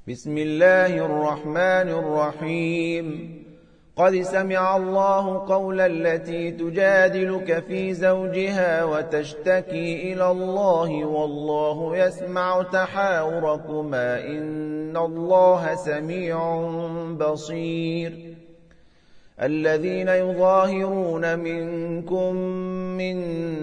بسم الله الرحمن الرحيم قد سمع الله قول التي تجادلك في زوجها وتشتكي إلى الله والله يسمع تحاوركما إن الله سميع بصير الذين يظاهرون منكم من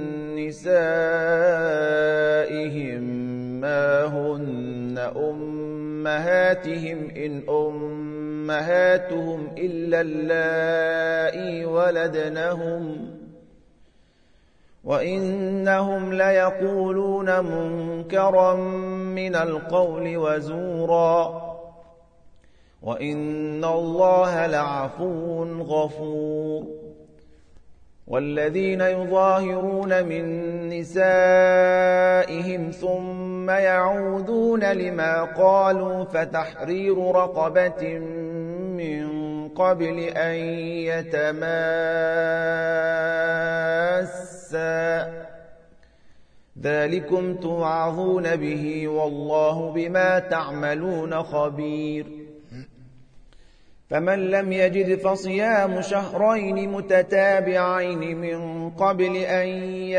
نسائهم ما هن أمهاتهم إن أمهاتهم إلا اللائي ولدنهم وإنهم ليقولون منكرا من القول وزورا وإن الله لعفو غفور والذين يظاهرون من نسائهم ثم يعودون لما قالوا فتحرير رقبة من قبل أن يتماسا ذلكم توعظون به والله بما تعملون خبير فمن لم يجد فصيام شهرين متتابعين من قبل أن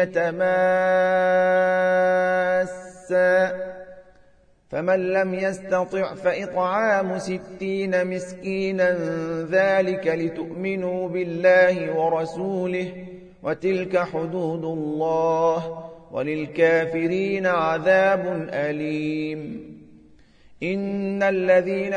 يتماسا فمن لم يستطع فإطعام 60 مسكينا ذلك لتؤمنوا بالله ورسوله وتلك حدود الله وللكافرين عذاب أليم إن الذين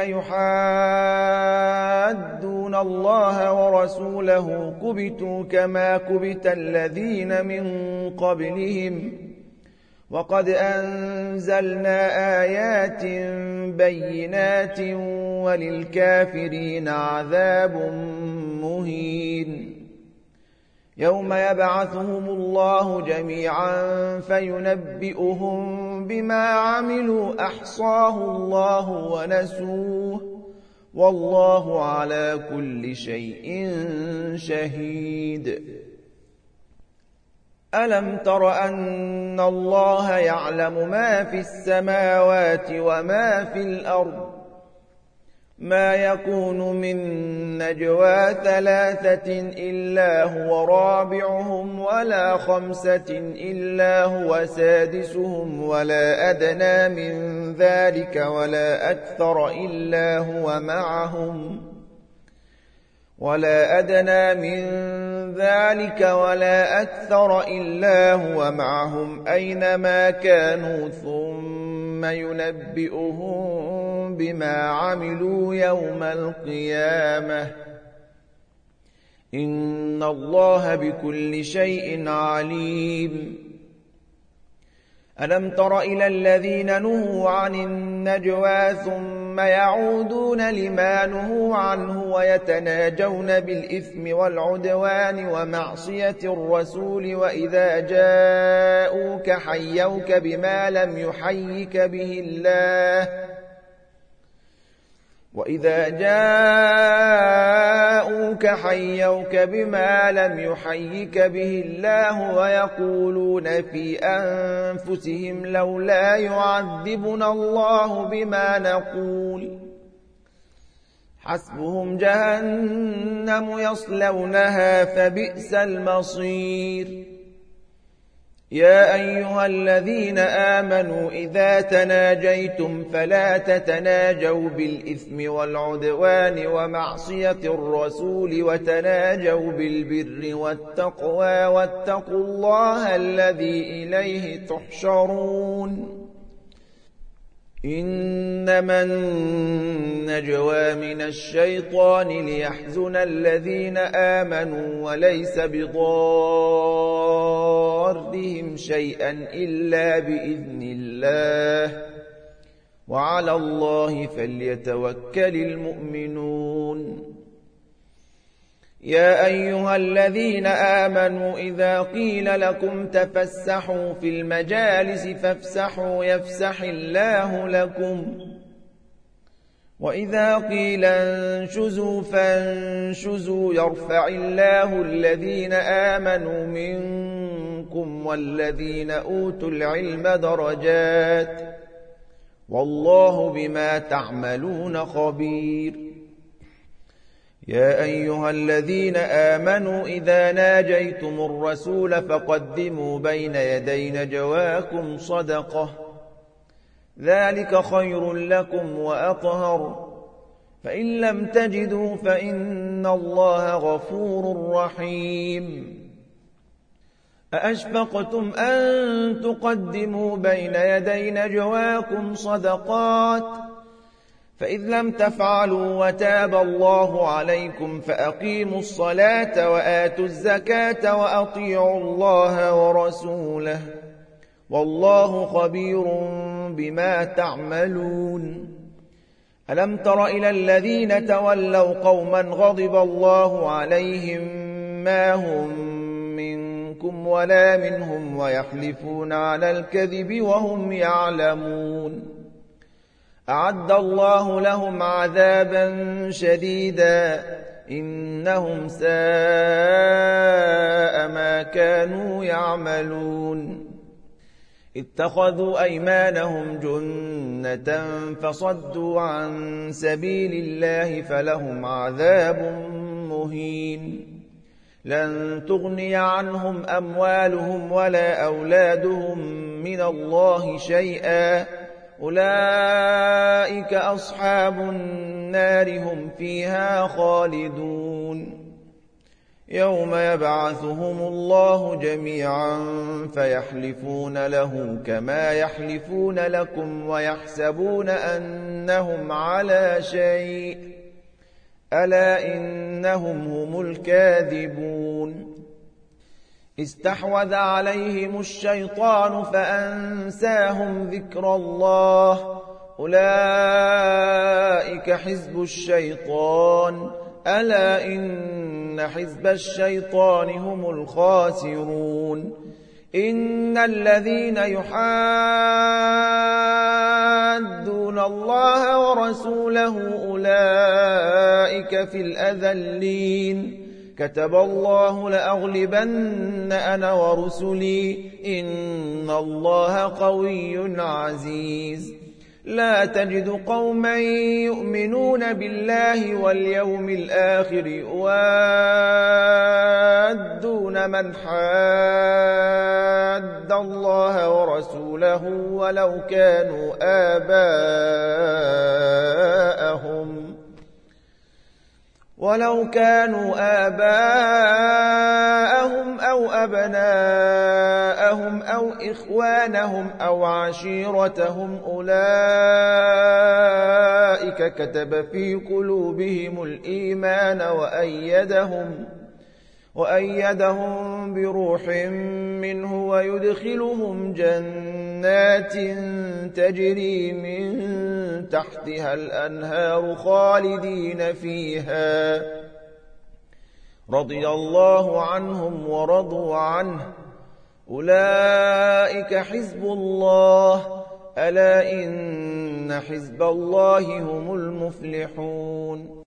يحادون الله ورسوله كبتوا كما كبت الذين من قبلهم وقد أنزلنا آيات بينات وللكافرين عذاب مهين يوم يبعثهم الله جميعا فينبئهم بما عملوا أحصاه الله ونسوه والله على كل شيء شهيد ألم تر أن الله يعلم ما في السماوات وما في الأرض ما يكون من نجوى 3 إلا هو رابعهم ولا 5 إلا هو سادسهم ولا أدنى من ذلك ولا أكثر إلا هو معهم أينما كانوا ثم ينبئهم بما عملوا يوم القيامة إن الله بكل شيء عليم ألم تر إلى الذين نهوا عن النجوى ثم يعودون لما نهوا عنه ويتناجون بالإثم والعدوان ومعصية الرسول وإذا جاءوك حيوك بما لم يحيك به الله ويقولون في أنفسهم لولا يعذبنا الله بما نقول حسبهم جهنم يصلونها فبئس المصير يا أيها الذين آمنوا إذا تناجيتم فلا تتناجوا بالإثم والعدوان ومعصية الرسول وتناجوا بالبر والتقوى واتقوا الله الذي إليه تحشرون إنما النجوى من الشيطان ليحزن الذين آمنوا وليس بضارهم شيئا إلا بإذن الله وعلى الله فليتوكل المؤمنون يا أيها الذين آمنوا إذا قيل لكم تفسحوا في المجالس فافسحوا يفسح الله لكم وإذا قيل انشزوا فانشزوا يرفع الله الذين آمنوا منكم والذين أوتوا العلم درجات والله بما تعملون خبير. يا أيها الذين آمنوا إذا ناجيتم الرسول فقدموا بين يدي نجواكم صدقة، ذلك خير لكم وأطهر، فإن لم تجدوا فإن الله غفور رحيم. أأشفقتم أن تقدموا بين يدي نجواكم صدقات، فإذ لم تفعلوا وتاب الله عليكم فأقيموا الصلاة وآتوا الزكاة وأطيعوا الله ورسوله، والله خبير بما تعملون. ألم تر إلى الذين تولوا قوما غضب الله عليهم ما هم منكم ولا منهم ويحلفون على الكذب وهم يعلمون، أعد الله لهم عذابا شديدا إنهم ساء ما كانوا يعملون. اتخذوا أيمانهم جنة فصدوا عن سبيل الله فلهم عذاب مهين. لن تغني عنهم أموالهم ولا أولادهم من الله شيئا، أولئك أصحاب النار هم فيها خالدون. يوم يبعثهم الله جميعا فيحلفون له كما يحلفون لكم ويحسبون أنهم على شيء، ألا إنهم هم الكاذبون. استحوذ عليهم الشيطان فأنساهم ذكر الله، أولئك حزب الشيطان، ألا إن حزب الشيطان هم الخاسرون. إن الذين يحادون الله ورسوله أولئك في الأذلين. كتب الله لأغلبن أنا ورسلي إن الله قوي عزيز. لا تجد قوما يؤمنون بالله واليوم الآخر يوادون من حاد الله ورسوله ولو كانوا آباءهم أو أبناءهم أو إخوانهم أو عشيرتهم، أولئك كتب في قلوبهم الإيمان وأيدهم بروح منه ويدخلهم جنات تجري من تحتها الأنهار خالدين فيها، رضي الله عنهم ورضوا عنه، أولئك حزب الله، ألا إن حزب الله هم المفلحون.